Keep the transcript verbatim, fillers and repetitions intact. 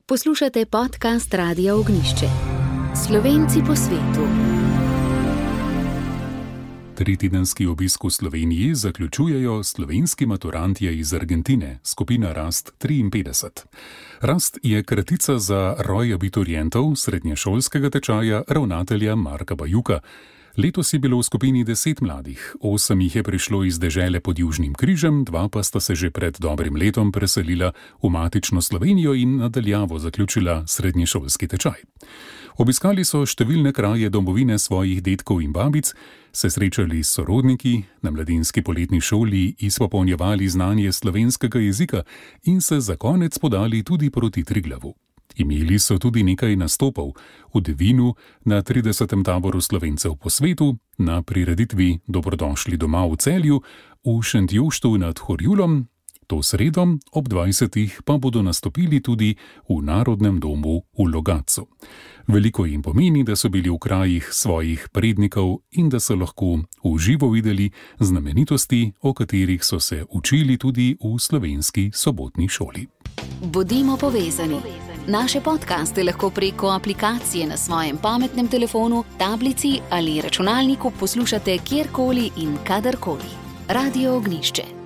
Poslušate podcast Radia Ognjišče. Slovenci po svetu. Tritedenski obisk v Sloveniji zaključujejo slovenski maturantje iz Argentine, skupina Rast triinpetdeset. Rast je kratica za roj abiturientov srednješolskega tečaja ravnatelja Marka Bajuka. Letos je bilo v skupini deset mladih, osem jih je prišlo iz dežele pod Južnim križem, dva pa sta se že pred dobrim letom preselila v matično Slovenijo in nadaljavo zaključila srednješolski tečaj. Obiskali so številne kraje domovine svojih dedkov in babic, se srečali s sorodniki, na mladinski poletni šoli izpopolnjevali znanje slovenskega jezika in se za konec podali tudi proti Triglavu. Imeli so tudi nekaj nastopov v Devinu, na tridesetem taboru Slovencev po svetu, na prireditvi Dobrodošli doma v Celju, v Šentjoštu nad Horjulom, to sredom ob dvajsetih pa bodo nastopili tudi v Narodnem domu v Logatcu. Veliko jim pomeni, da so bili v krajih svojih prednikov in da so lahko v živo videli znamenitosti, o katerih so se učili tudi v slovenski sobotni šoli. Bodimo povezani. Naše podcaste lahko preko aplikacije na svojem pametnem telefonu, tablici ali računalniku poslušate kjerkoli in kadarkoli. Radio Ognjišče.